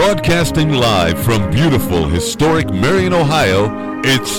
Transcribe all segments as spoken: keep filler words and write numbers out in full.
Broadcasting live from beautiful, historic Marion, Ohio, it's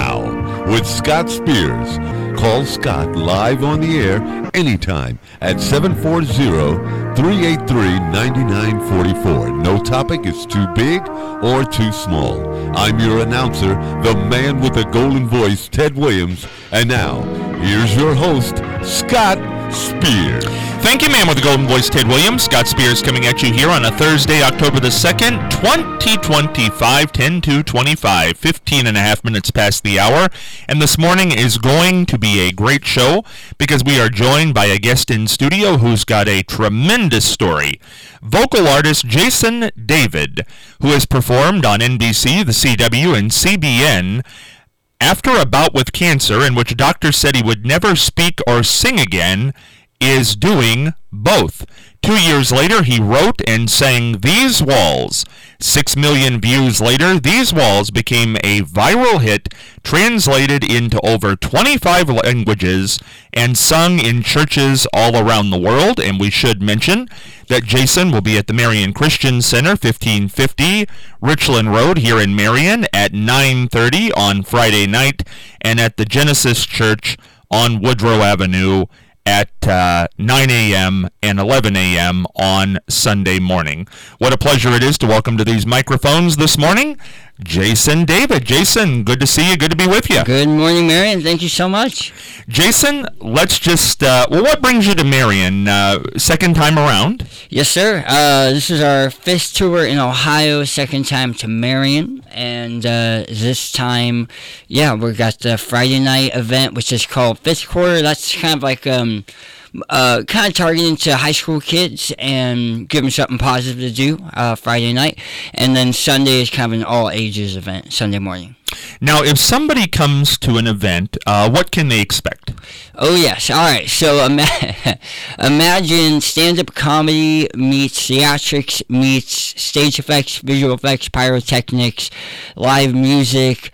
Now with Scott Spears. Call Scott live on the air anytime at seven four zero, three eight three, nine nine four four. No topic is too big or too small. I'm your announcer, the man with the golden voice, Ted Williams. And now, here's your host, Scott Spears. Thank you, man with the golden voice, Ted Williams. Scott Spears coming at you here on a Thursday, October the second, twenty twenty-five, ten to twenty-five, fifteen and a half minutes past the hour. And this morning is going to be a great show because we are joined by a guest in studio who's got a tremendous story. Vocal artist Jason David, who has performed on N B C, the C W, and C B N after a bout with cancer in which doctors said he would never speak or sing again, is doing both. Two years later, he wrote and sang These Walls. Six million views later, These Walls became a viral hit, translated into over twenty-five languages, and sung in churches all around the world. And we should mention that Jason will be at the Marion Christian Center, fifteen fifty Richland Road here in Marion at nine thirty on Friday night, and at the Genesis Church on Woodrow Avenue at uh, nine a.m. and eleven a.m. on Sunday morning. What a pleasure it is to welcome to these microphones this morning, Jason David. Jason, good to see you. Good to be with you. Good morning, Marion. Thank you so much. Jason, let's just, uh, well, what brings you to Marion? Uh, second time around? Yes, sir. Uh, this is our fifth tour in Ohio, second time to Marion. And uh, this time, yeah, we got the Friday night event, which is called Fifth Quarter. That's kind of like um, uh, kind of targeting to high school kids and give them something positive to do uh, Friday night. And then Sunday is kind of an all-ages event, Sunday morning. Now, if somebody comes to an event, uh, what can they expect? Oh, yes. All right. So ima- imagine stand-up comedy meets theatrics meets stage effects, visual effects, pyrotechnics, live music,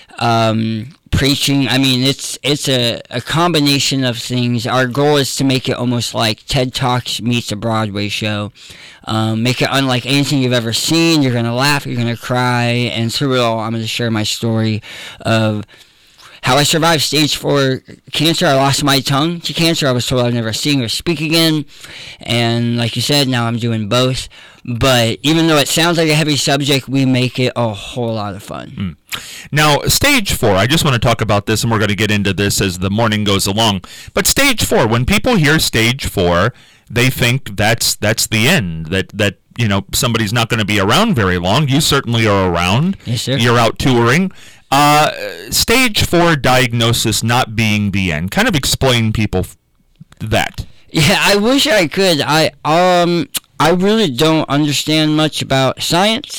um, preaching. I mean, it's it's a, a combination of things. Our goal is to make it almost like TED Talks meets a Broadway show. Um, make it unlike anything you've ever seen. You're going to laugh, you're going to cry, and through it all, I'm going to share my story of how I survived stage four cancer. I lost my tongue to cancer. I was told I'd never sing or speak again. And like you said, now I'm doing both. But even though it sounds like a heavy subject, we make it a whole lot of fun. Mm. Now, stage four, I just want to talk about this, and we're going to get into this as the morning goes along. But stage four, when people hear stage four, they think that's that's the end, that, that you know, somebody's not going to be around very long. You certainly are around. Yes, sir. You're out touring. Uh, stage four diagnosis not being the end. Kind of explain people that. Yeah, I wish I could. I um I really don't understand much about science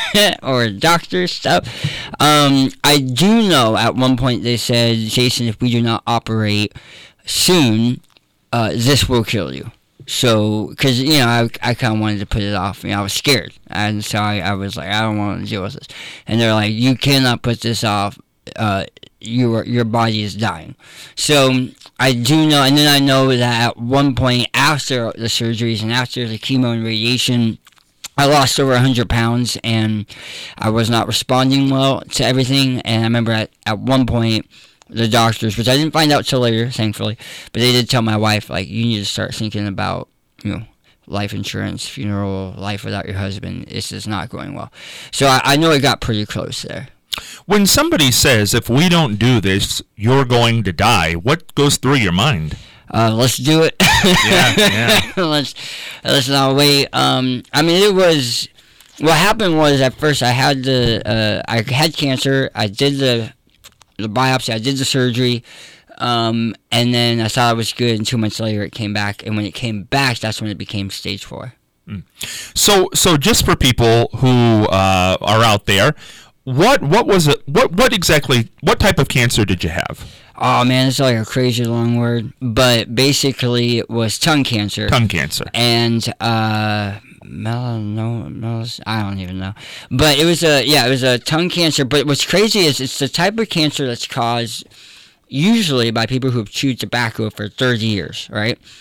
or doctor stuff. Um, I do know at one point they said, Jason, if we do not operate soon, uh, this will kill you. So, because, you know, I, I kind of wanted to put it off. You know, I was scared. And so I, I was like, I don't want to deal with this. And they're like, you cannot put this off. Uh, your your body is dying. So, I do know, and then I know that at one point after the surgeries and after the chemo and radiation, I lost over one hundred pounds, and I was not responding well to everything. And I remember at, at one point, the doctors, which I didn't find out till later, thankfully, but they did tell my wife, like, you need to start thinking about, you know, life insurance, funeral, life without your husband. This is not going well. So I, I know it got pretty close there. When somebody says, if we don't do this, you're going to die, what goes through your mind? Uh, let's do it. Yeah, yeah. let's, let's not wait. Um, I mean, it was, what happened was at first I had the, uh, I had cancer. I did the, the biopsy, I did the surgery, um, and then I thought I was good, and two months later it came back, and when it came back, that's when it became stage four. Mm. So, so just for people who uh, are out there, what what was it? What what exactly? What type of cancer did you have? Oh man, it's like a crazy long word, but basically it was tongue cancer. Tongue cancer. And uh, melanoma, melas, I don't even know. But it was a yeah, it was a tongue cancer. But what's crazy is it's the type of cancer that's caused usually by people who have chewed tobacco for thirty years, right?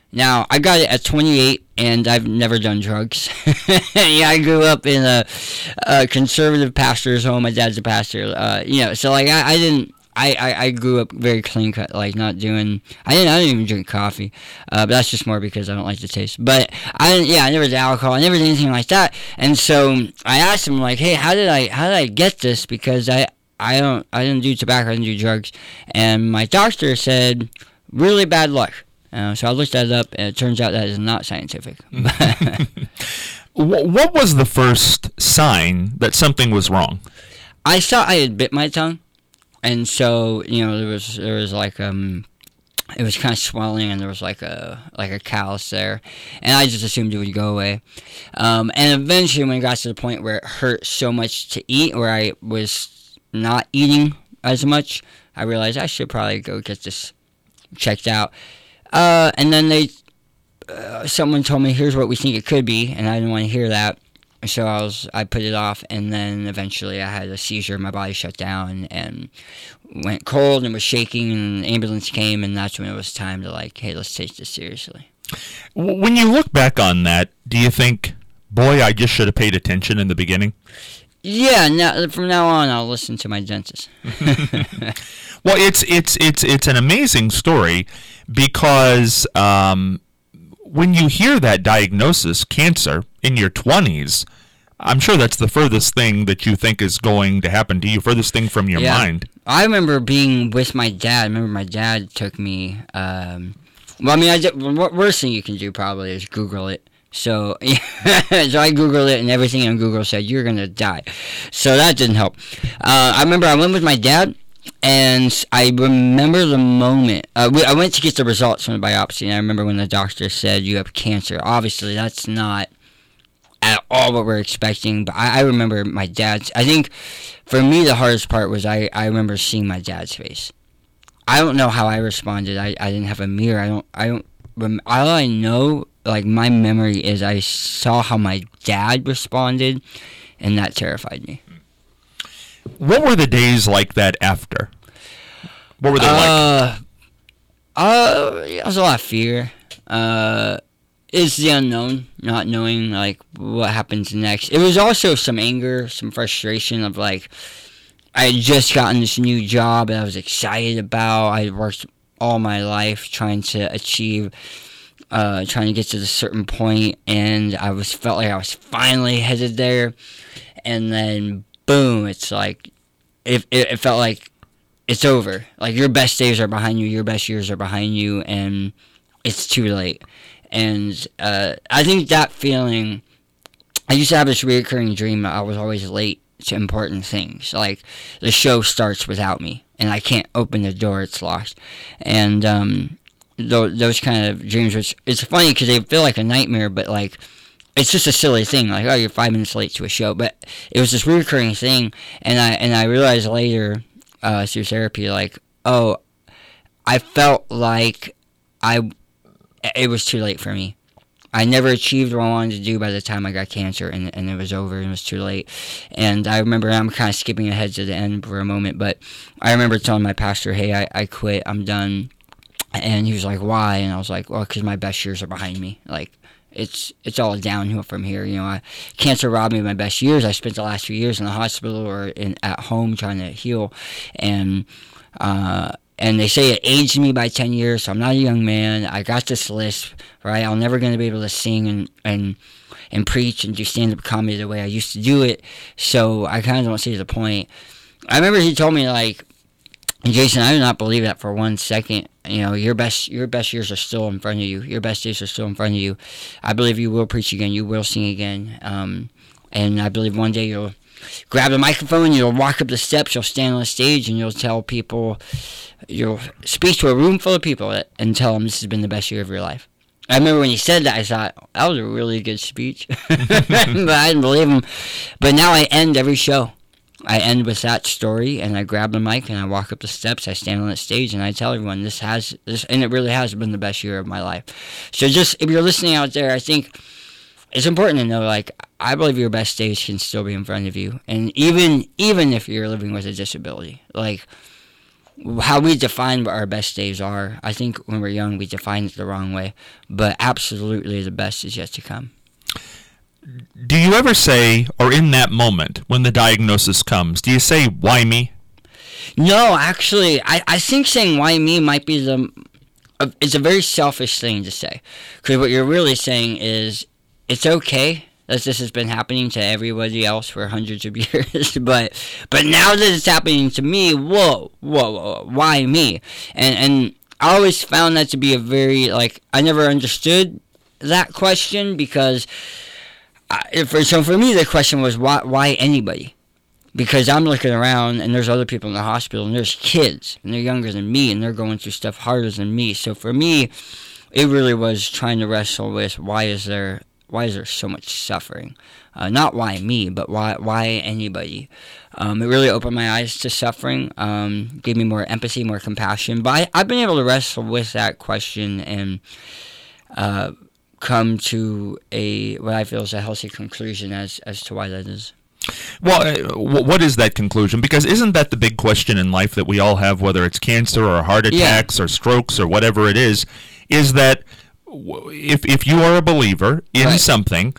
Now, I got it at twenty-eight, and I've never done drugs. Yeah, I grew up in a, a conservative pastor's home. My dad's a pastor. Uh, you know, so, like, I, I didn't... I, I, I grew up very clean cut, like not doing. I didn't I didn't even drink coffee, uh, but that's just more because I don't like the taste. But I didn't, yeah, I never did alcohol. I never did anything like that. And so I asked him like, hey, how did I how did I get this? Because I I don't I didn't do tobacco, I didn't do drugs. And my doctor said, really bad luck. Uh, so I looked that up, and it turns out that is not scientific. What was the first sign that something was wrong? I thought I had bit my tongue. And so, you know, there was there was like um, it was kind of swelling, and there was like a like a callus there, and I just assumed it would go away. Um, and eventually, when it got to the point where it hurt so much to eat, where I was not eating as much, I realized I should probably go get this checked out. Uh, and then they, uh, someone told me, here's what we think it could be, and I didn't want to hear that. So I was, I put it off, and then eventually I had a seizure. My body shut down and went cold and was shaking, and the ambulance came, and that's when it was time to like, hey, let's take this seriously. When you look back on that, do you think, boy, I just should have paid attention in the beginning? Yeah, now, from now on, I'll listen to my dentist. Well, it's it's it's it's an amazing story because um, when you hear that diagnosis, cancer, in your twenties, I'm sure that's the furthest thing that you think is going to happen to you, furthest thing from your yeah. mind. I remember being with my dad. I remember my dad took me, um, well, I mean, I did, the worst thing you can do probably is Google it. So, so I Googled it, and everything on Google said, you're going to die. So that didn't help. Uh, I remember I went with my dad, and I remember the moment. Uh, we, I went to get the results from the biopsy, and I remember when the doctor said, you have cancer. Obviously, that's not at all what we're expecting, but I, I remember my dad's. I think for me the hardest part was I, I remember seeing my dad's face. I don't know how I responded. I, I didn't have a mirror. I don't I don't rem- all I know, like my memory is I saw how my dad responded, and that terrified me. What were the days like that after? What were they uh, like? Uh, it was a lot of fear. Uh It's the unknown, not knowing, like, what happens next. It was also some anger, some frustration of, like, I had just gotten this new job that I was excited about. I had worked all my life trying to achieve, uh, trying to get to this certain point, and I was felt like I was finally headed there. And then, boom, it's like, it, it, it felt like it's over. Like, your best days are behind you, your best years are behind you, and it's too late. And uh, I think that feeling, I used to have this recurring dream that I was always late to important things. Like, the show starts without me, and I can't open the door, it's locked. And um, th- those kind of dreams, which it's funny because they feel like a nightmare, but like, it's just a silly thing. Like, oh, you're five minutes late to a show. But it was this recurring thing, and I, and I realized later uh, through therapy, like, oh, I felt like I... it was too late for me. I never achieved what I wanted to do by the time I got cancer, and, and it was over, and it was too late. And I remember, I'm kind of skipping ahead to the end for a moment, but I remember telling my pastor, hey, I, I quit, I'm done. And he was like, why? And I was like, well, because my best years are behind me. Like, it's it's all downhill from here. You know, I, cancer robbed me of my best years. I spent the last few years in the hospital or in, at home trying to heal. And, uh... And they say it aged me by ten years, so I'm not a young man. I got this lisp, right? I'm never going to be able to sing and, and and preach and do stand-up comedy the way I used to do it. So I kind of don't see the point. I remember he told me, like, Jason, I do not believe that for one second. You know, your best your best years are still in front of you. Your best days are still in front of you. I believe you will preach again. You will sing again. Um, and I believe one day you'll grab the microphone, you'll walk up the steps, you'll stand on the stage, and you'll tell people, you'll speak to a room full of people and tell them this has been the best year of your life. I remember when he said that, I thought, that was a really good speech. But I didn't believe him. But now I end every show. I end with that story, and I grab the mic, and I walk up the steps, I stand on the stage, and I tell everyone, this has, this, and it really has been the best year of my life. So just, if you're listening out there, I think it's important to know, like, I believe your best days can still be in front of you. And even even if you're living with a disability, like, how we define what our best days are. I think when we're young, we define it the wrong way. But absolutely the best is yet to come. Do you ever say, or in that moment, when the diagnosis comes, do you say, why me? No, actually, I, I think saying why me might be the... Uh, it's a very selfish thing to say. Because what you're really saying is, it's okay that this has been happening to everybody else for hundreds of years, but but now that it's happening to me, whoa, whoa, whoa, why me? And and I always found that to be a very, like, I never understood that question, because I, for, so for me the question was, why, why anybody? Because I'm looking around and there's other people in the hospital and there's kids and they're younger than me and they're going through stuff harder than me. So for me, it really was trying to wrestle with, why is there why is there so much suffering? Uh, not why me, but why why anybody? Um, it really opened my eyes to suffering, um, gave me more empathy, more compassion. But I, I've been able to wrestle with that question and uh, come to a what I feel is a healthy conclusion as as to why that is. Well, uh, what is that conclusion? Because isn't that the big question in life that we all have, whether it's cancer or heart attacks yeah. or strokes or whatever it is, is that if if you are a believer in right. something,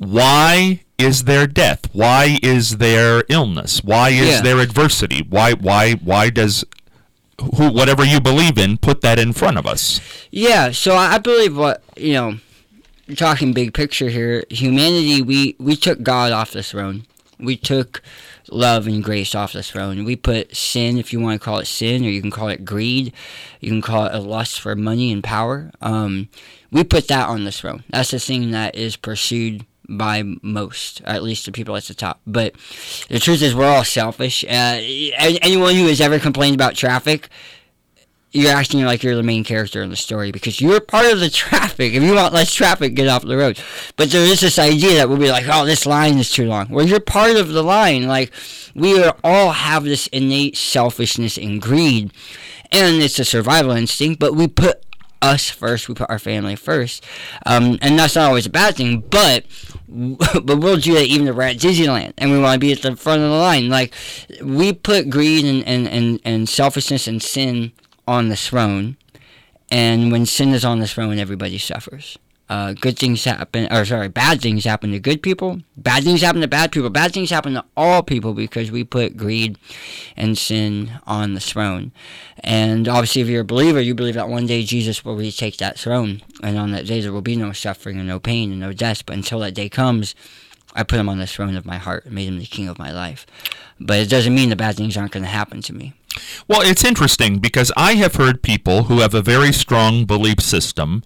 why is there death? Why is there illness? Why is yeah. there adversity? Why why why does who whatever you believe in put that in front of us? Yeah, so I believe what, you know, talking big picture here, humanity, we, we took God off the throne. We took love and grace off the throne. We put sin, if you want to call it sin, or you can call it greed. You can call it a lust for money and power. Um, we put that on the throne. That's the thing that is pursued by most, at least the people at the top. But the truth is, we're all selfish. Uh, anyone who has ever complained about traffic, you're acting like you're the main character in the story, because you're part of the traffic. If you want less traffic, get off the road. But there is this idea that we'll be like, oh, this line is too long. Well, you're part of the line. Like, we all have this innate selfishness and greed, and it's a survival instinct, but we put us first, we put our family first, um, and that's not always a bad thing, but but we'll do that even if we're at Disneyland and we want to be at the front of the line. Like, we put greed and, and, and, and selfishness and sin on the throne, and when sin is on the throne, everybody suffers. Uh, good things happen, or sorry, bad things happen to good people. Bad things happen to bad people. Bad things happen to all people because we put greed and sin on the throne. And obviously, if you're a believer, you believe that one day Jesus will retake that throne, and on that day there will be no suffering and no pain and no death. But until that day comes, I put him on the throne of my heart and made him the king of my life. But it doesn't mean the bad things aren't going to happen to me. Well, it's interesting because I have heard people who have a very strong belief system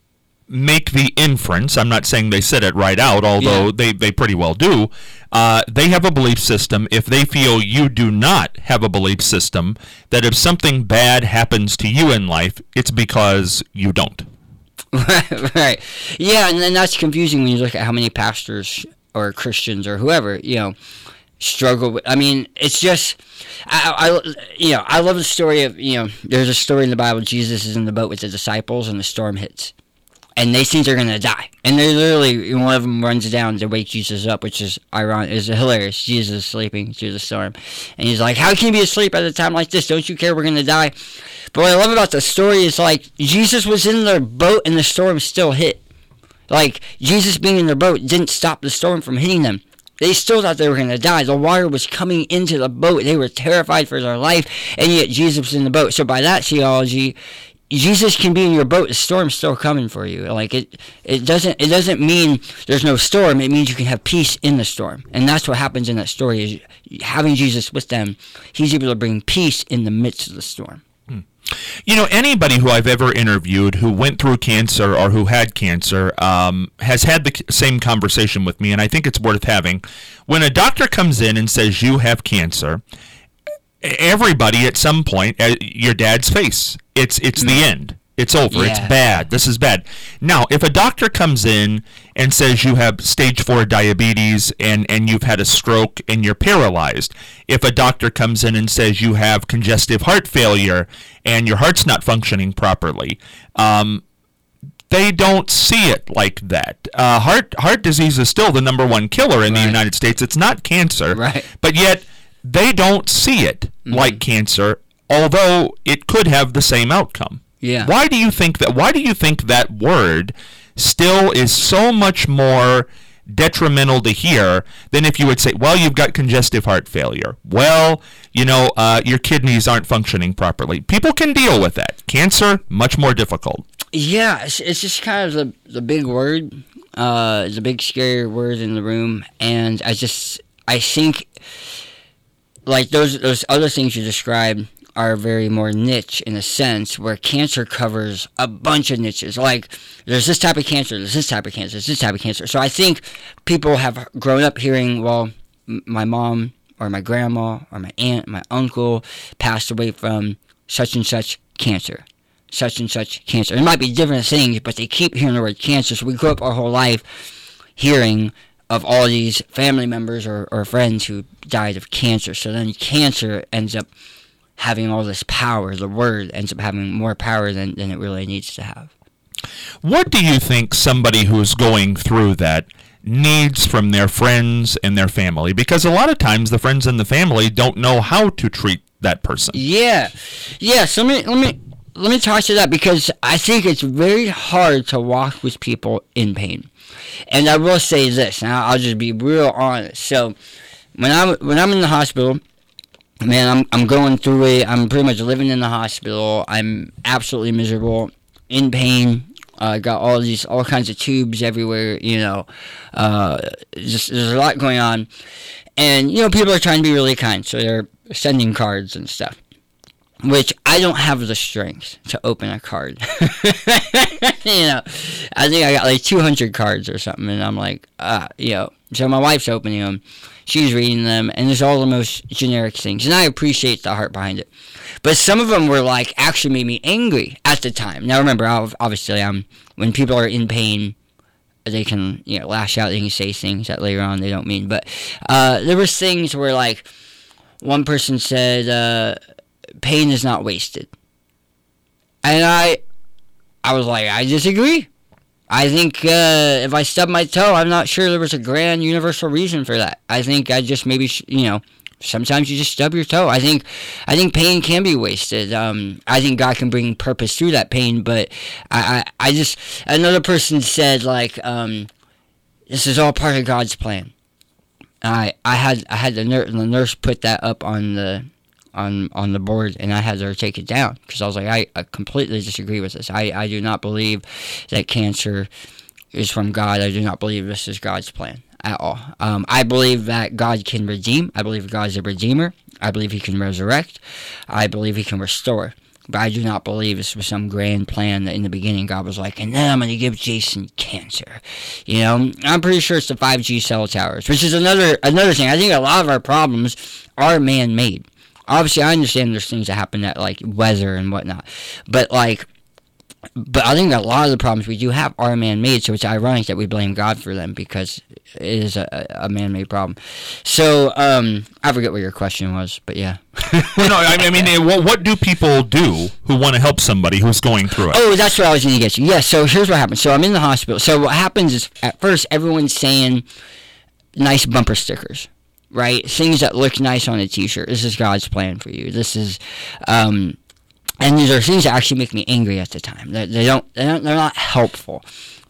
make the inference, I'm not saying they said it right out, although yeah. they, they pretty well do, uh, they have a belief system, if they feel you do not have a belief system, that if something bad happens to you in life, it's because you don't. Right, right. Yeah, and then that's confusing when you look at how many pastors or Christians or whoever, you know, struggle with. I mean, it's just, I, I, you know, I love the story of, you know, there's a story in the Bible, Jesus is in the boat with the disciples and the storm hits. And they think they're going to die. And they literally, one of them runs down to wake Jesus up, which is ironic, is hilarious. Jesus is sleeping through the storm. And he's like, how can you be asleep at a time like this? Don't you care we're going to die? But what I love about the story is, like, Jesus was in their boat and the storm still hit. Like, Jesus being in their boat didn't stop the storm from hitting them. They still thought they were going to die. The water was coming into the boat. They were terrified for their life, and yet Jesus was in the boat. So by that theology, Jesus can be in your boat. The storm's still coming for you. Like, it, it doesn't, it doesn't mean there's no storm. It means you can have peace in the storm, and that's what happens in that story. Is having Jesus with them, he's able to bring peace in the midst of the storm. Hmm. You know, anybody who I've ever interviewed who went through cancer or who had cancer um, has had the same conversation with me, and I think it's worth having. When a doctor comes in and says you have cancer, everybody at some point, uh, your dad's face, it's it's the end. It's over. Yeah. It's bad. This is bad. Now, if a doctor comes in and says you have stage four diabetes and, and you've had a stroke and you're paralyzed, if a doctor comes in and says you have congestive heart failure and your heart's not functioning properly, um, they don't see it like that. Uh, heart heart disease is still the number one killer in right. the United States. It's not cancer, right. but yet they don't see it mm-hmm. like cancer. although it could have the same outcome. Yeah. Why do you think that? Why do you think that word still is so much more detrimental to hear than if you would say, well, you've got congestive heart failure. Well, you know, uh, your kidneys aren't functioning properly. People can deal with that. Cancer, much more difficult. Yeah, it's, it's just kind of the, the big word. Uh, it's a big scary word in the room. And I just, I think, like those those other things you described are very more niche in a sense, where cancer covers a bunch of niches. Like, there's this type of cancer, there's this type of cancer, there's this type of cancer. So I think people have grown up hearing, well, m- my mom or my grandma or my aunt, my uncle passed away from such and such cancer, such and such cancer. It might be different things, but they keep hearing the word cancer. So we grew up our whole life hearing of all these family members or, or friends who died of cancer. So then cancer ends up having all this power. The word ends up having more power than, than it really needs to have. What do you think somebody who's going through that needs from their friends and their family? Because a lot of times the friends and the family don't know how to treat that person. Yeah. Yeah, so let me, let me, let me talk to that, because I think it's very hard to walk with people in pain. And I will say this, and I'll just be real honest. So when I'm, when I'm in the hospital, man, I'm I'm going through it. I'm pretty much living in the hospital. I'm absolutely miserable, in pain. I uh, got all these, all kinds of tubes everywhere, you know. Uh, just there's a lot going on. And, you know, people are trying to be really kind, so they're sending cards and stuff, which I don't have the strength to open a card. You know, I think I got like two hundred cards or something, and I'm like, ah, you know. So my wife's opening them, she's reading them, and there's all the most generic things, and I appreciate the heart behind it. But some of them were like, actually made me angry at the time. Now remember, obviously, um, when people are in pain, they can, you know, lash out, they can say things that later on they don't mean. But uh, there was things where, like, one person said, uh, pain is not wasted. And I, I was like, I disagree. I think uh, if I stub my toe, I'm not sure there was a grand universal reason for that. I think I just maybe, sh- you know, sometimes you just stub your toe. I think I think pain can be wasted. Um, I think God can bring purpose through that pain, but I, I, I just, another person said, like, um, this is all part of God's plan. I I had I had the, nur- the nurse put that up on the on on the board, and I had her take it down, because I was like, I, I completely disagree with this. I, I do not believe that cancer is from God. I do not believe this is God's plan at all. Um, I believe that God can redeem. I believe God is a redeemer. I believe he can resurrect. I believe he can restore. But I do not believe this was some grand plan that in the beginning God was like, and then I'm going to give Jason cancer. You know, I'm pretty sure it's the five G cell towers, which is another another thing. I think a lot of our problems are man-made. Obviously, I understand there's things that happen that, like, weather and whatnot. But, like, but I think a lot of the problems we do have are man-made, so it's ironic that we blame God for them, because it is a, a man-made problem. So, um, I forget what your question was, but yeah. Well, no, I mean, what, what do people do who want to help somebody who's going through it? Oh, that's what I was going to get to. Yeah, so here's what happens. So I'm in the hospital. So what happens is, at first, everyone's saying nice bumper stickers. Right? Things that look nice on a t-shirt. This is God's plan for you. This is, um, and these are things that actually make me angry at the time. They, they don't, they don't, they're not helpful.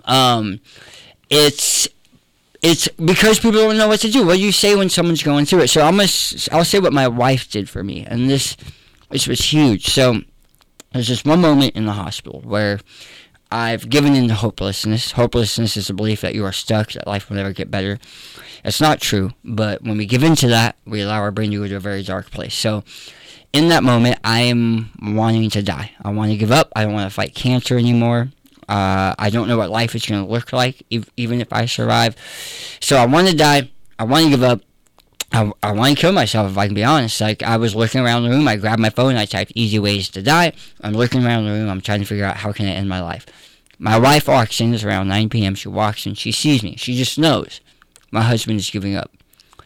Um, it's, it's because people don't know what to do. What do you say when someone's going through it? So I'm gonna, I'll say what my wife did for me, and this, this was huge. So there's this one moment in the hospital where I've given in to hopelessness. Hopelessness is the belief that you are stuck, that life will never get better. It's not true, but when we give in to that, we allow our brain to go to a very dark place. So in that moment, I am wanting to die. I want to give up. I don't want to fight cancer anymore. Uh, I don't know what life is going to look like, if, even if I survive. So I want to die. I want to give up. I, I want to kill myself, if I can be honest. Like, I was looking around the room. I grabbed my phone. I typed easy ways to die. I'm looking around the room. I'm trying to figure out how can I end my life. My wife walks in. It's around nine p.m. She walks in. She sees me. She just knows my husband is giving up.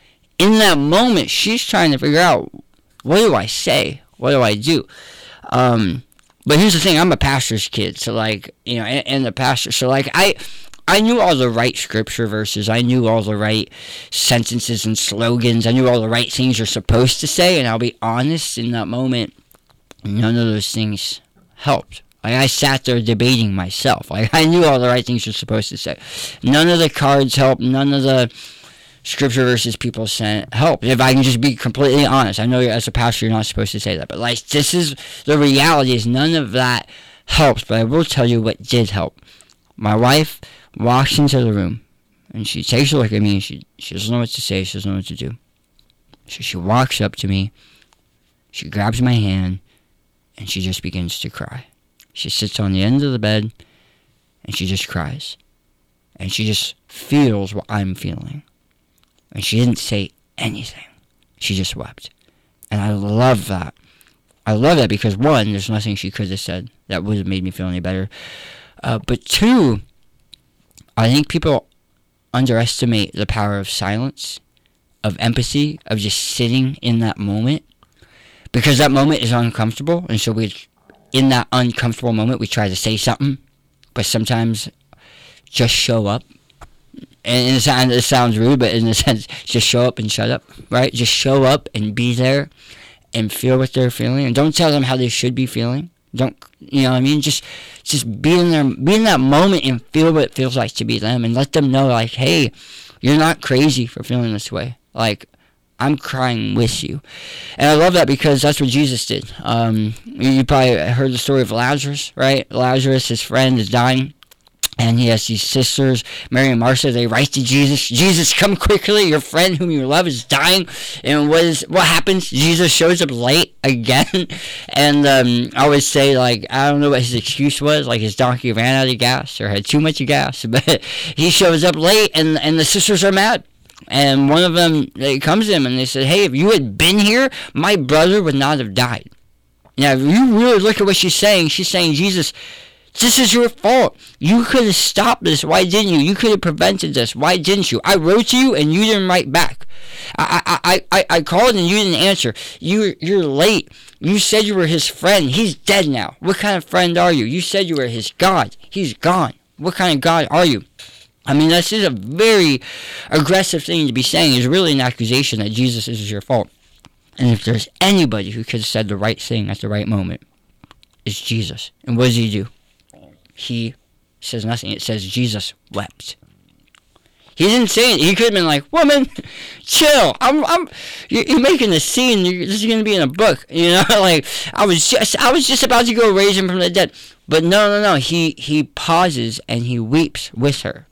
In that moment, she's trying to figure out, what do I say? What do I do? Um, but here's the thing. I'm a pastor's kid. So, like, you know, and, and the pastor. So, like, I... I knew all the right scripture verses. I knew all the right sentences and slogans. I knew all the right things you're supposed to say. And I'll be honest, in that moment, none of those things helped. Like, I sat there debating myself. Like, I knew all the right things you're supposed to say. None of the cards helped. None of the scripture verses people sent helped. If I can just be completely honest. I know as a pastor you're not supposed to say that. But, like, this is the reality is none of that helps. But I will tell you what did help. My wife walks into the room. And she takes a look at me. And she, she doesn't know what to say. She doesn't know what to do. So she walks up to me. She grabs my hand. And she just begins to cry. She sits on the end of the bed, and she just cries. And she just feels what I'm feeling. And she didn't say anything. She just wept. And I love that. I love that because, one, there's nothing she could have said that would have made me feel any better. Uh, but, two, I think people underestimate the power of silence, of empathy, of just sitting in that moment. Because that moment is uncomfortable, and so we... in that uncomfortable moment, we try to say something, but sometimes just show up. And it sounds, it sounds rude, but in a sense, just show up and shut up, right? Just show up and be there and feel what they're feeling. And don't tell them how they should be feeling. Don't, you know what I mean? Just just be in there, be in that moment and feel what it feels like to be them. And let them know, like, hey, you're not crazy for feeling this way. Like, I'm crying with you. And I love that because that's what Jesus did. Um, you, you probably heard the story of Lazarus, right? Lazarus, his friend, is dying. And he has these sisters, Mary and Martha. They write to Jesus, Jesus, come quickly. Your friend whom you love is dying. And what is what happens? Jesus shows up late again. And um, I always say, like, I don't know what his excuse was. Like, his donkey ran out of gas or had too much gas. But he shows up late, and, and the sisters are mad. And one of them, they comes to him and they said, hey, if you had been here, my brother would not have died. Now, if you really look at what she's saying, she's saying, Jesus, this is your fault. You could have stopped this. Why didn't you? You could have prevented this. Why didn't you? I wrote to you and you didn't write back. I I, I, I called and you didn't answer. You, you're late. You said you were his friend. He's dead now. What kind of friend are you? You said you were his God. He's gone. What kind of God are you? I mean, this is a very aggressive thing to be saying. It's really an accusation that Jesus is your fault. And if there's anybody who could have said the right thing at the right moment, it's Jesus. And what does he do? He says nothing. It says Jesus wept. He didn't say it. He could have been like, woman, chill. I'm, I'm, you're, you're making a scene. You're, this is going to be in a book. You know, like, I was just, I was just about to go raise him from the dead. But no, no, no. He, he pauses and he weeps with her.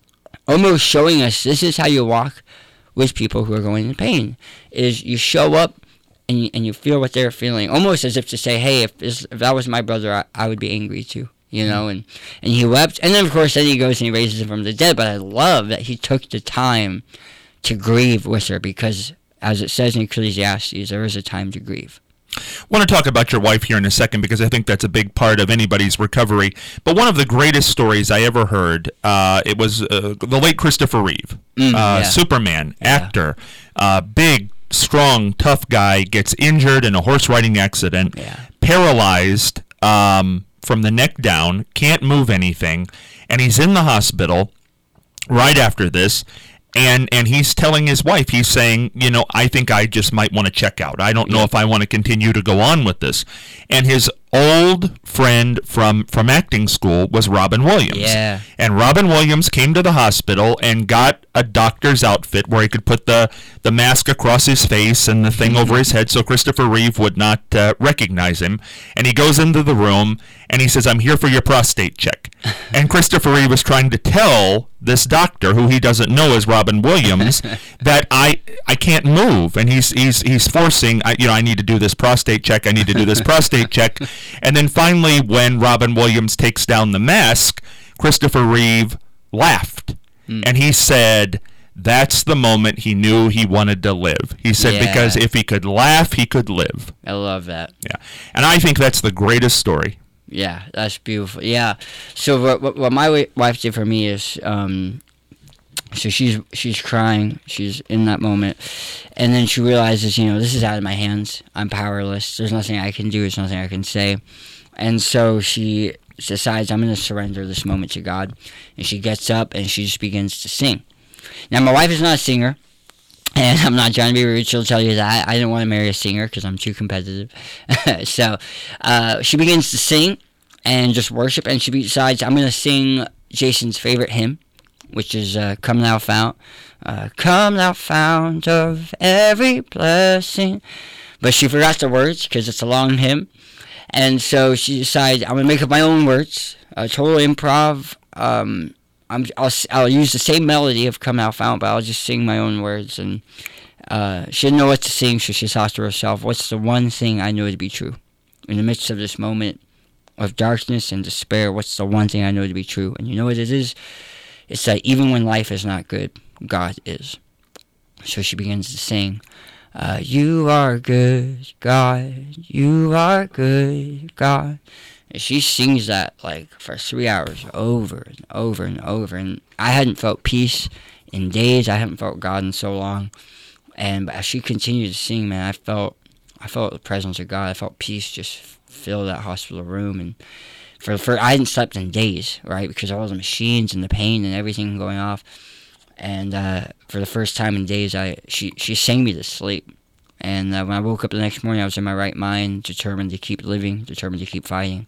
Almost showing us this is how you walk with people who are going in pain. Is you show up and you, and you feel what they're feeling. Almost as if to say, hey, if, this, if that was my brother, I, I would be angry too. You know, and, and he wept. And then, of course, then he goes and he raises him from the dead. But I love that he took the time to grieve with her because, as it says in Ecclesiastes, there is a time to grieve. I want to talk about your wife here in a second because I think that's a big part of anybody's recovery. But one of the greatest stories I ever heard, uh, it was uh, the late Christopher Reeve, Mm, uh, yeah. Superman, Yeah. actor, uh, big, strong, tough guy, gets injured in a horse riding accident, Yeah. paralyzed um, from the neck down, can't move anything, and he's in the hospital right after this. And and he's telling his wife, he's saying, you know, I think I just might want to check out. I don't know Yeah. if I want to continue to go on with this. And his old friend from, from acting school was Robin Williams. Yeah. And Robin Williams came to the hospital and got a doctor's outfit where he could put the, the mask across his face and the thing over his head so Christopher Reeve would not uh, recognize him. And he goes into the room and he says, I'm here for your prostate check. And Christopher Reeve was trying to tell this doctor, who he doesn't know is Robin Williams, that I I can't move. And he's he's he's forcing, I, you know, I need to do this prostate check. I need to do this prostate check. And then finally, when Robin Williams takes down the mask, Christopher Reeve laughed. Mm. And he said, that's the moment he knew he wanted to live. He said, Yeah. because if he could laugh, he could live. I love that. Yeah. And I think that's the greatest story. Yeah, that's beautiful. Yeah. So what what, what my wi- wife did for me is, um, so she's she's crying. She's in that moment, and then she realizes, you know, this is out of my hands. I'm powerless. There's nothing I can do. There's nothing I can say, and so she decides I'm going to surrender this moment to God, and she gets up and she just begins to sing. Now my wife is not a singer. And I'm not trying to be rude. She'll tell you that. I didn't want to marry a singer because I'm too competitive. so uh, she begins to sing and just worship. And she decides, I'm going to sing Jason's favorite hymn, which is uh, Come Thou Fount. Uh, Come Thou Fount of every blessing. But she forgot the words because it's a long hymn. And so she decided, I'm going to make up my own words. A total improv. Um... I'm, I'll, I'll use the same melody of Come Thou Fount, but I'll just sing my own words. And uh, she didn't know what to sing, so she thought to herself, what's the one thing I know to be true? In the midst of this moment of darkness and despair, what's the one thing I know to be true? And you know what it is? It's that even when life is not good, God is. So she begins to sing, uh, you are good, God, you are good, God. And she sings that like for three hours over and over and over. And I hadn't felt peace in days. I hadn't felt God in so long. And as she continued to sing, man, I felt I felt the presence of God. I felt peace just fill that hospital room. And for, for I hadn't slept in days, right? Because of all the machines and the pain and everything going off. And uh, for the first time in days, I she, she sang me to sleep. And uh, when I woke up the next morning, I was in my right mind, determined to keep living, determined to keep fighting.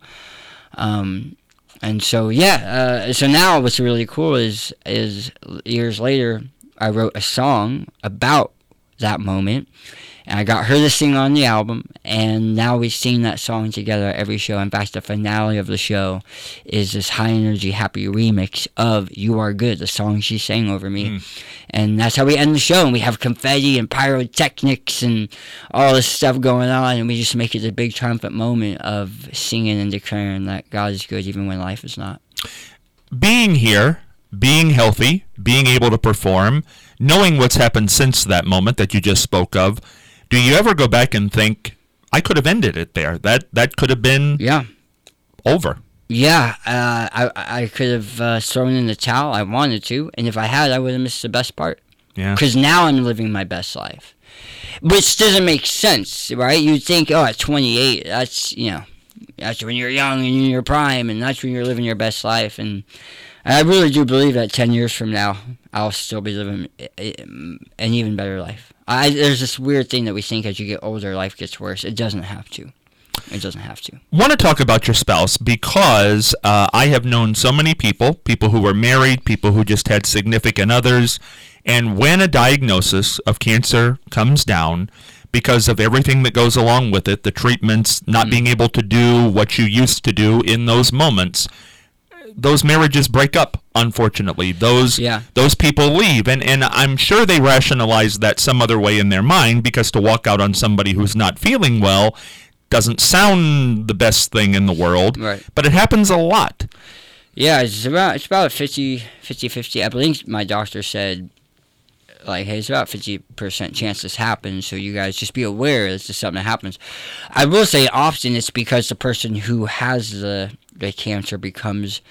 Um, and so, yeah, uh, so now what's really cool is, is years later, I wrote a song about that moment. And I got her to sing on the album, and now we sing that song together at every show. In fact, the finale of the show is this high-energy, happy remix of You Are Good, the song she sang over me. Mm. And that's how we end the show, and we have confetti and pyrotechnics and all this stuff going on, and we just make it a big triumphant moment of singing and declaring that God is good even when life is not. Being here, being healthy, being able to perform, knowing what's happened since that moment that you just spoke of, do you ever go back and think, I could have ended it there? That that could have been yeah. over. Yeah, uh, I I could have uh, thrown in the towel. I wanted to, and if I had, I would have missed the best part. Yeah. Because now I'm living my best life, which doesn't make sense, right? You'd think, oh, at twenty-eight, that's you know, that's when you're young and in your prime, and that's when you're living your best life. And I really do believe that ten years from now, I'll still be living an even better life. I, there's this weird thing that we think as you get older, life gets worse. It doesn't have to. It doesn't have to. I want to talk about your spouse because uh, I have known so many people, people who were married, people who just had significant others, and when a diagnosis of cancer comes down, because of everything that goes along with it, the treatments, not mm. being able to do what you used to do in those moments, those marriages break up, unfortunately. Those yeah. those people leave. And, and I'm sure they rationalize that some other way in their mind, because to walk out on somebody who's not feeling well doesn't sound the best thing in the world. Right. But it happens a lot. Yeah, it's about it's about a fifty fifty. I believe my doctor said, like, hey, it's about fifty percent chance this happens, so you guys just be aware this is something that happens. I will say often it's because the person who has the the cancer becomes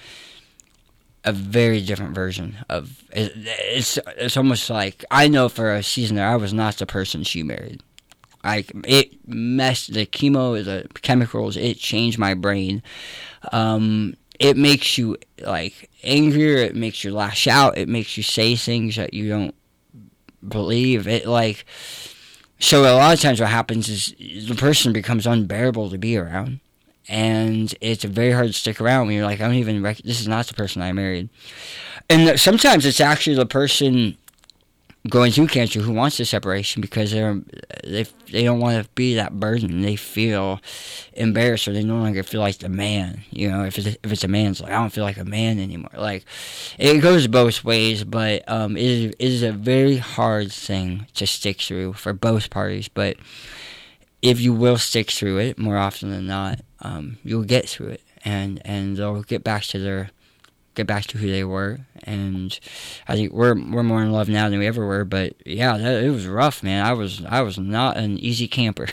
a very different version of it, it's it's almost like I know for a season there I was not the person she married. Like it messed the chemo, the chemicals, it changed my brain. Um, it makes you like angrier, it makes you lash out, it makes you say things that you don't believe. It like so a lot of times what happens is the person becomes unbearable to be around. And it's very hard to stick around when you're like, I don't even rec- this is not the person I married. And th- sometimes it's actually the person going through cancer who wants the separation because they're they they don't want to be that burden. They feel embarrassed, or they no longer feel like the man. You know, if it's a, if it's a man, it's like I don't feel like a man anymore. Like it goes both ways, but um, it is, it is a very hard thing to stick through for both parties. But if you will stick through it, more often than not, um, you'll get through it, and, and they'll get back to their, get back to who they were. And I think we're we're more in love now than we ever were. But yeah, that, it was rough, man. I was I was not an easy camper.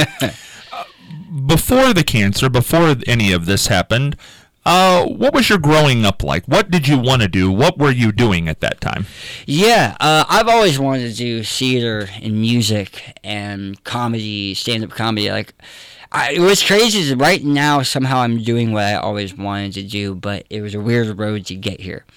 Before the cancer, before any of this happened, uh, what was your growing up like? What did you want to do? What were you doing at that time? Yeah, uh, I've always wanted to do theater and music and comedy, stand-up comedy. Like, I, what's crazy is right now somehow I'm doing what I always wanted to do, but it was a weird road to get here.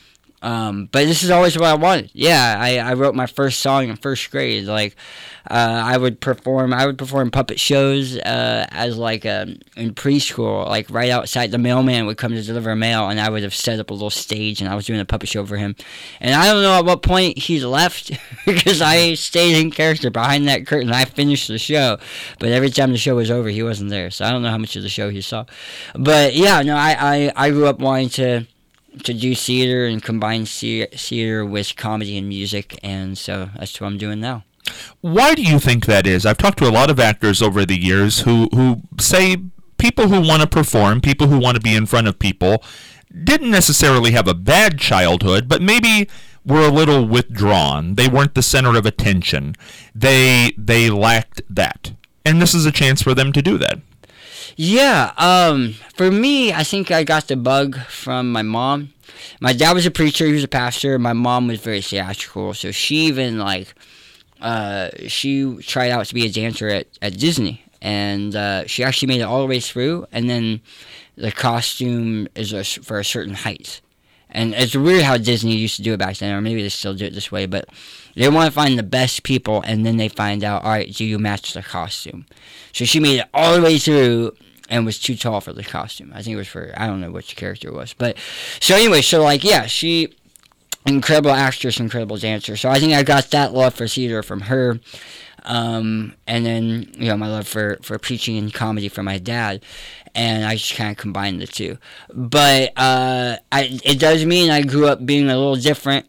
Um, but this is always what I wanted. Yeah, I, I wrote my first song in first grade. Like, uh, I would perform, I would perform puppet shows, uh, as like, um, in preschool, like right outside, the mailman would come to deliver mail, and I would have set up a little stage, and I was doing a puppet show for him. And I don't know at what point he left, because I stayed in character behind that curtain. I finished the show, but every time the show was over, he wasn't there, so I don't know how much of the show he saw. But yeah, no, I, I, I grew up wanting to, to do theater and combine theater with comedy and music, and so that's what I'm doing now. Why do you think that is? I've talked to a lot of actors over the years who, who say people who want to perform, people who want to be in front of people, didn't necessarily have a bad childhood, but maybe were a little withdrawn. They weren't the center of attention. They they lacked that. And this is a chance for them to do that. Yeah, um, for me, I think I got the bug from my mom. My dad was a preacher, he was a pastor. My mom was very theatrical, so she even, like, uh, she tried out to be a dancer at, at Disney. And uh, she actually made it all the way through, and then the costume is a, for a certain height. And it's weird how Disney used to do it back then, or maybe they still do it this way, but they want to find the best people, and then they find out, all right, do you match the costume? So she made it all the way through and was too tall for the costume. I think it was for, I don't know which character it was. But, so anyway, so like, yeah, she, incredible actress, incredible dancer. So I think I got that love for theater from her. Um, and then, you know, my love for, for preaching and comedy from my dad. And I just kind of combined the two. But uh, I, it does mean I grew up being a little different.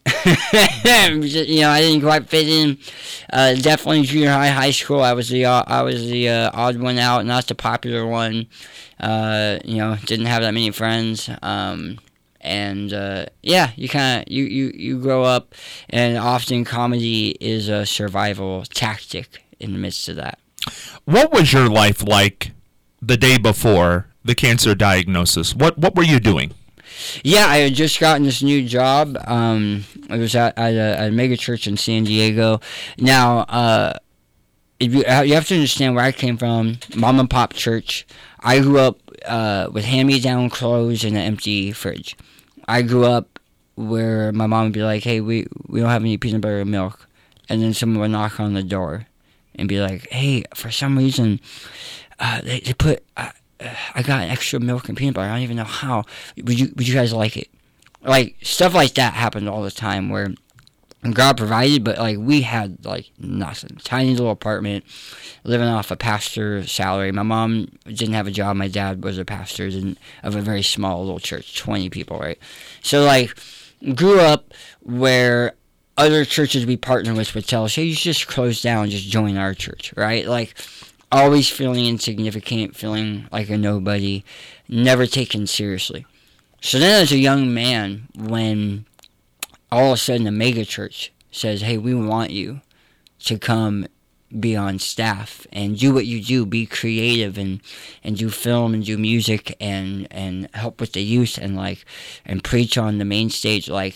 You know, I didn't quite fit in. Uh, definitely in junior high, high school, I was the uh, I was the uh, odd one out, not the popular one. Uh, you know, didn't have that many friends. Um, and uh, yeah, you kind of you, you, you grow up, and often comedy is a survival tactic in the midst of that. What was your life like the day before the cancer diagnosis? What what were you doing? Yeah, I had just gotten this new job. Um, it was at, at, a, at a mega church in San Diego. Now, uh, if you, you have to understand where I came from, mom and pop church. I grew up uh, with hand-me-down clothes and an empty fridge. I grew up where my mom would be like, hey, we, we don't have any peanut butter or milk. And then someone would knock on the door and be like, hey, for some reason, uh, they, they put... Uh, I got extra milk and peanut butter. I don't even know how. Would you Would you guys like it? Like, stuff like that happened all the time where God provided, but, like, we had, like, nothing. Tiny little apartment, living off a pastor's salary. My mom didn't have a job. My dad was a pastor of a very small little church, twenty people, right? So, like, grew up where other churches we partner with would tell us, hey, you should just close down, just join our church, right? Like, always feeling insignificant, feeling like a nobody, never taken seriously. So then as a young man, when all of a sudden a mega church says, hey, we want you to come be on staff and do what you do, be creative and, and do film and do music and, and help with the youth and like and preach on the main stage, like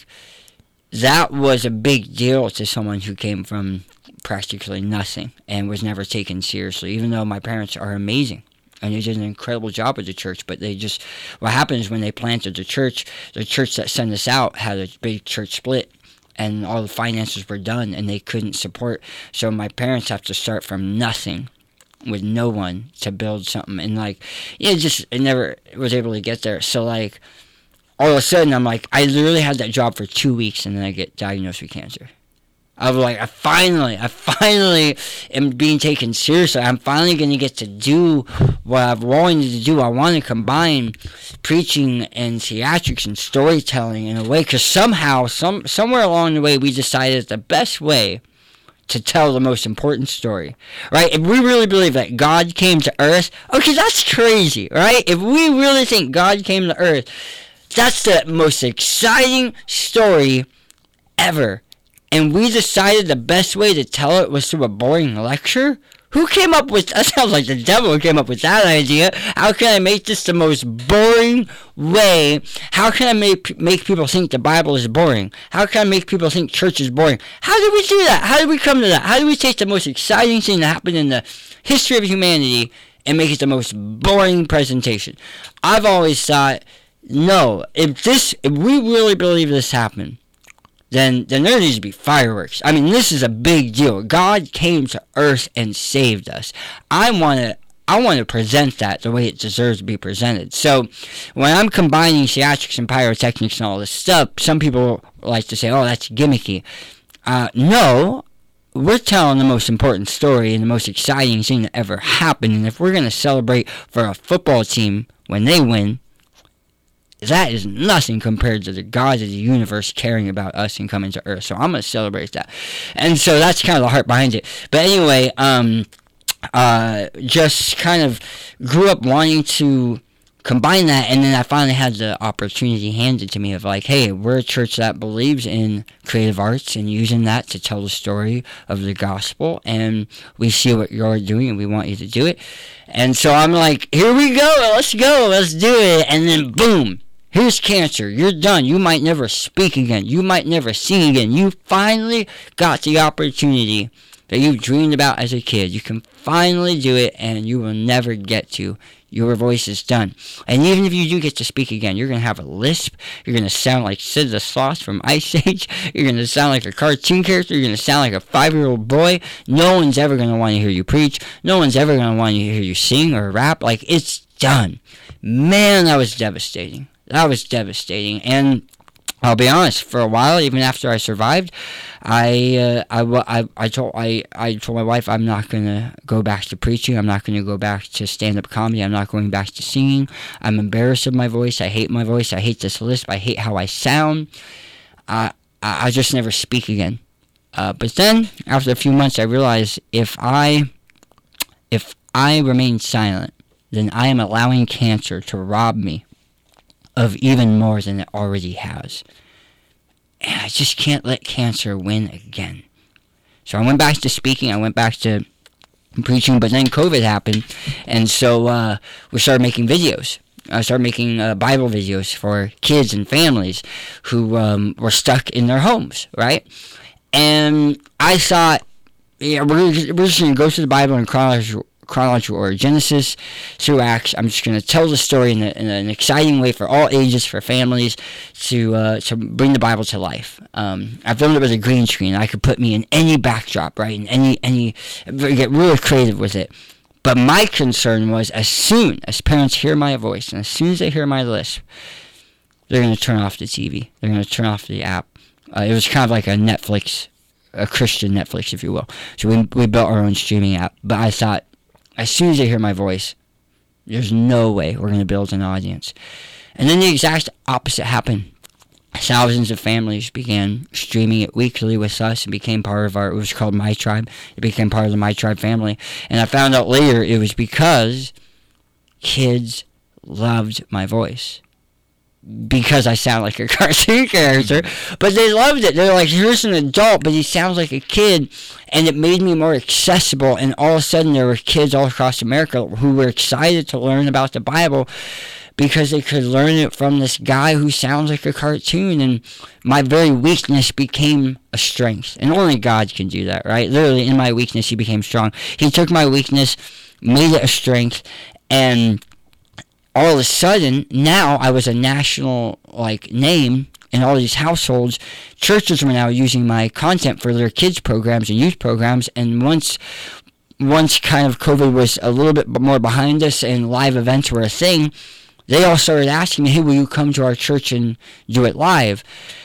that was a big deal to someone who came from practically nothing and was never taken seriously, even though my parents are amazing and they did an incredible job with the church. But they just, what happens when they planted the church, the church that sent us out had a big church split and all the finances were done and they couldn't support. So my parents have to start from nothing with no one to build something. And like, yeah, it just, it never was able to get there. So like, all of a sudden I'm like, I literally had that job for two weeks and then I get diagnosed with cancer. I was like, I finally, I finally am being taken seriously. I'm finally going to get to do what I've wanted to do. I want to combine preaching and theatrics and storytelling in a way, because somehow, some somewhere along the way, we decided the best way to tell the most important story, right? If we really believe that God came to earth, okay, that's crazy, right? If we really think God came to earth, that's the most exciting story ever. And we decided the best way to tell it was through a boring lecture? Who came up with... That sounds like the devil came up with that idea. How can I make this the most boring way? How can I make make people think the Bible is boring? How can I make people think church is boring? How did we do that? How did we come to that? How did we take the most exciting thing that happened in the history of humanity and make it the most boring presentation? I've always thought, no, if this... If we really believe this happened... then, then there needs to be fireworks. I mean, this is a big deal. God came to earth and saved us. I want to I want to present that the way it deserves to be presented. So when I'm combining theatrics and pyrotechnics and all this stuff, some people like to say, oh, that's gimmicky. Uh, no, we're telling the most important story and the most exciting thing that ever happened. And if we're going to celebrate for a football team when they win, that is nothing compared to the God of the universe caring about us and coming to earth. So I'm going to celebrate that. And so that's kind of the heart behind it. But anyway, um... Uh, just kind of grew up wanting to combine that, and then I finally had the opportunity handed to me of like, hey, we're a church that believes in creative arts and using that to tell the story of the gospel, and we see what you're doing and we want you to do it. And so I'm like, here we go, let's go, let's do it. And then boom, here's cancer. You're done. You might never speak again. You might never sing again. You finally got the opportunity that you dreamed about as a kid. You can finally do it, and you will never get to. Your voice is done. And even if you do get to speak again, you're going to have a lisp. You're going to sound like Sid the Sloth from Ice Age. You're going to sound like a cartoon character. You're going to sound like a five-year-old boy. No one's ever going to want to hear you preach. No one's ever going to want to hear you sing or rap. Like, it's done. Man, that was devastating. That was devastating. And I'll be honest, for a while, even after I survived, I, uh, I, I, I, told, I, I told my wife I'm not going to go back to preaching. I'm not going to go back to stand-up comedy. I'm not going back to singing. I'm embarrassed of my voice. I hate my voice. I hate this lisp. I hate how I sound. Uh, I, I just never speak again. Uh, but then, after a few months, I realized if I, if I remain silent, then I am allowing cancer to rob me of even more than it already has. And I just can't let cancer win again. So I went back to speaking, I went back to preaching, but then COVID happened, and so uh, we started making videos. I started making uh, Bible videos for kids and families who um, were stuck in their homes, right? And I thought, yeah, we're, we're just going to go through the Bible in chronological chronological order, Genesis through Acts. I'm just going to tell the story in, a, in an exciting way for all ages, for families, to uh, to bring the Bible to life. Um, I filmed it with a green screen. I could put me in any backdrop, right, in any, any, get really creative with it. But my concern was as soon as parents hear my voice, and as soon as they hear my lisp, they're going to turn off the T V. They're going to turn off the app. Uh, it was kind of like a Netflix, a Christian Netflix, if you will. So we, we built our own streaming app. But I thought, as soon as they hear my voice, there's no way we're going to build an audience. And then the exact opposite happened. Thousands of families began streaming it weekly with us and became part of our, it was called My Tribe. It became part of the My Tribe family. And I found out later it was because kids loved my voice. Because I sound like a cartoon character. But they loved it. They're like, here's an adult, but he sounds like a kid. And it made me more accessible. And all of a sudden, there were kids all across America who were excited to learn about the Bible because they could learn it from this guy who sounds like a cartoon. And my very weakness became a strength. And only God can do that, right? Literally, in my weakness, he became strong. He took my weakness, made it a strength, and all of a sudden, now I was a national, like, name in all these households. Churches were now using my content for their kids' programs and youth programs, and once once kind of COVID was a little bit more behind us and live events were a thing, they all started asking me, hey, will you come to our church and do it live?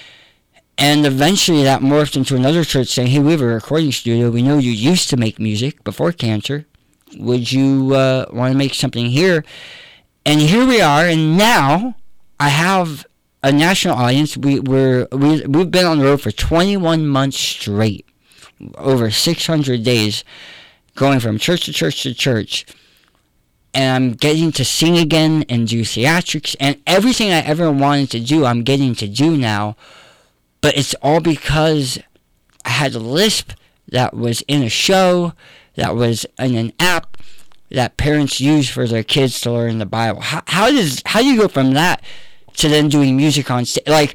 And eventually that morphed into another church saying, hey, we have a recording studio. We know you used to make music before cancer. Would you uh, want to make something here? And here we are, and now I have a national audience. We, we're, we, we've been on the road for twenty-one months straight, over six hundred days, going from church to church to church. And I'm getting to sing again and do theatrics, and everything I ever wanted to do, I'm getting to do now. But it's all because I had a lisp that was in a show, that was in an app, that parents use for their kids to learn the Bible. How, how does how do you go from that to then doing music on stage? Like,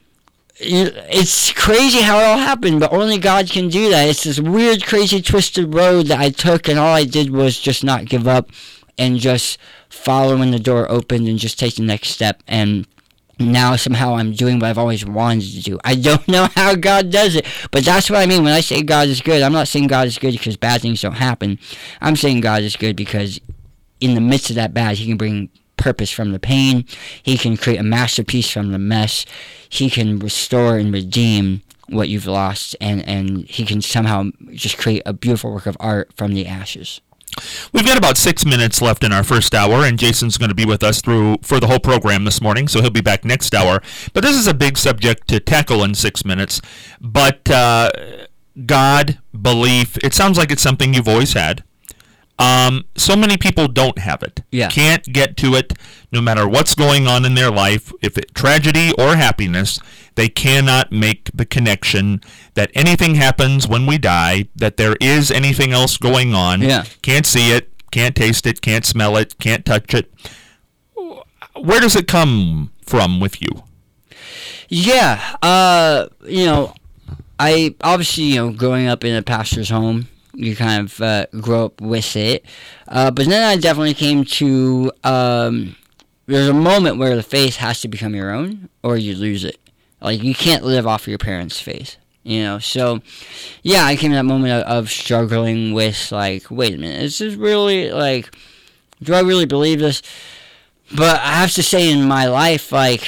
it's crazy how it all happened, but only God can do that. It's this weird, crazy, twisted road that I took, and all I did was just not give up and just follow when the door opened and just take the next step. And now somehow I'm doing what I've always wanted to do. I don't know how God does it, but that's what I mean when I say God is good. I'm not saying God is good because bad things don't happen. I'm saying God is good because in the midst of that bad, he can bring purpose from the pain. He can create a masterpiece from the mess. He can restore and redeem what you've lost, and, and he can somehow just create a beautiful work of art from the ashes. We've got about six minutes left in our first hour, and Jason's going to be with us through for the whole program this morning, so he'll be back next hour. But this is a big subject to tackle in six minutes. But uh, God, belief, it sounds like it's something you've always had. Um, so many people don't have it. Yeah. Can't get to it no matter what's going on in their life. If it tragedy or happiness, they cannot make the connection that anything happens when we die, that there is anything else going on. Yeah. Can't see it, can't taste it, can't smell it, can't touch it. Where does it come from with you? Yeah. Uh, you know, I obviously, you know, growing up in a pastor's home, you kind of uh, grow up with it. Uh, but then I definitely came to, um, there's a moment where the faith has to become your own, or you lose it. Like, you can't live off of your parents' faith, you know? So, yeah, I came to that moment of, of struggling with, like, wait a minute, is this really, like, do I really believe this? But I have to say in my life, like,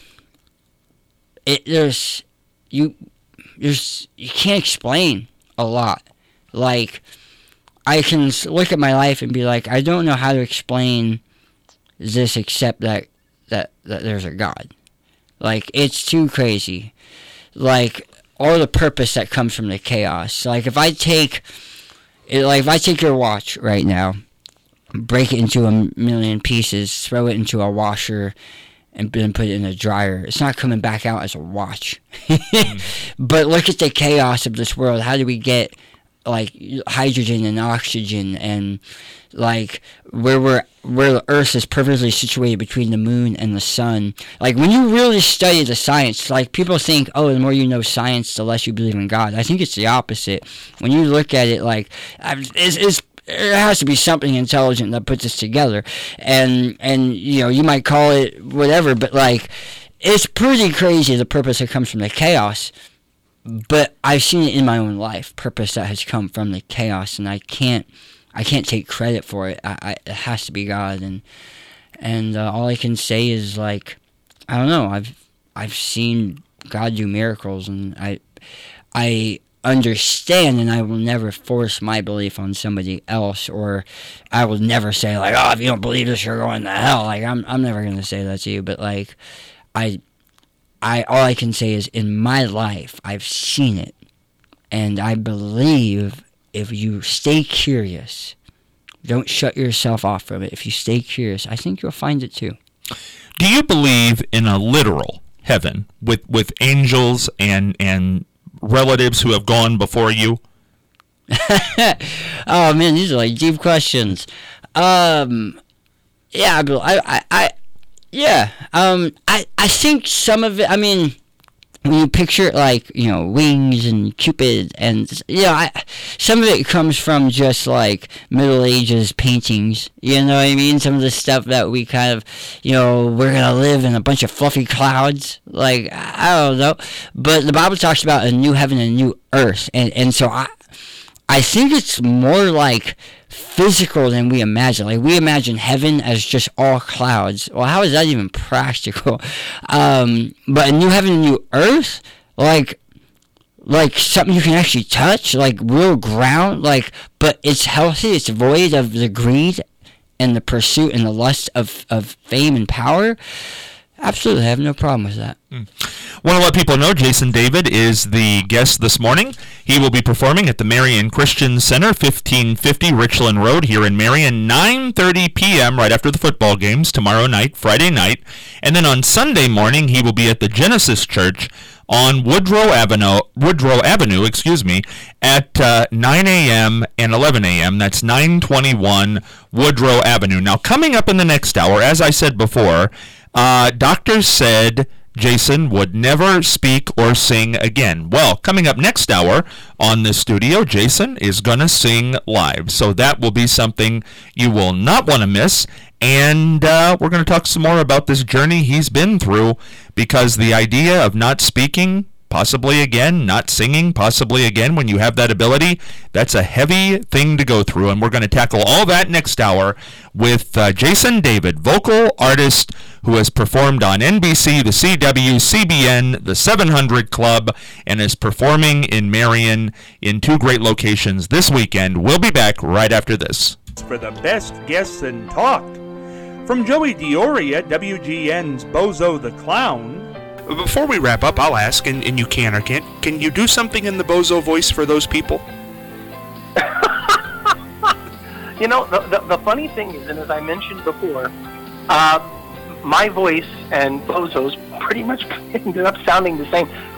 it, there's, you, there's, you can't explain a lot. Like, I can look at my life and be like, I don't know how to explain this except that, that, that there's a God. Like, it's too crazy. Like, all the purpose that comes from the chaos. Like, if I take, like, if I take your watch right now, break it into a million pieces, throw it into a washer, and then put it in a dryer, it's not coming back out as a watch. mm. But look at the chaos of this world. How do we get, like, hydrogen and oxygen, and like where we're where the earth is perfectly situated between the moon and the sun. Like, when you really study the science, like, people think, oh, the more you know science, the less you believe in God. I think it's the opposite. When you look at it, like, it's, it's there has to be something intelligent that puts this together, and and you know, you might call it whatever, but like, it's pretty crazy the purpose that comes from the chaos. But I've seen it in my own life, purpose that has come from the chaos, and I can't, I can't take credit for it. I, I it has to be God, and and uh, all I can say is, like, I don't know. I've I've seen God do miracles, and I I understand, and I will never force my belief on somebody else, or I will never say, like, oh, if you don't believe this, you're going to hell. Like, I'm I'm never gonna say that to you, but like, I. I all I can say is, in my life, I've seen it, and I believe if you stay curious, don't shut yourself off from it. If you stay curious, I think you'll find it too. Do you believe in a literal heaven with, with angels and and relatives who have gone before you? Oh man, these are like deep questions. Um, yeah, I, I, I Yeah, um, I, I think some of it, I mean, when you picture it like, you know, wings and Cupid, and, you know, I, some of it comes from just, like, Middle Ages paintings, you know what I mean? Some of the stuff that we kind of, you know, we're going to live in a bunch of fluffy clouds, like, I don't know, but the Bible talks about a new heaven and a new earth, and, and so I, I think it's more like physical than we imagine. Like, we imagine heaven as just all clouds. Well, how is that even practical? Um, but a new heaven and new earth, like, like something you can actually touch, like real ground, like, but it's healthy, it's void of the greed and the pursuit and the lust of, of fame and power. Absolutely, I have no problem with that. Mm. Want to let people know Jason David is the guest this morning. He will be performing at the Marion Christian Center, fifteen fifty Richland Road here in Marion, nine thirty p.m. right after the football games tomorrow night, Friday night. And then on Sunday morning, he will be at the Genesis Church on Woodrow Avenue, Woodrow Avenue, excuse me, at uh, nine a.m. and eleven a.m. That's nine twenty-one Woodrow Avenue. Now, coming up in the next hour, as I said before, uh, doctors said Jason would never speak or sing again. Well, coming up next hour on the studio, Jason is going to sing live. So that will be something you will not want to miss. And uh, we're going to talk some more about this journey he's been through, because the idea of not speaking, possibly again, not singing, possibly again, when you have that ability, that's a heavy thing to go through. And we're going to tackle all that next hour with uh, Jason David, vocal artist who has performed on N B C, the C W, C B N, the seven hundred Club, and is performing in Marion in two great locations this weekend. We'll be back right after this. For the best guests in talk. From Joey Dioria, W G N's Bozo the Clown. Before we wrap up, I'll ask, and, and you can or can't, can you do something in the Bozo voice for those people? You know, the, the, the funny thing is, and as I mentioned before, uh, my voice and Bozo's pretty much ended up sounding the same.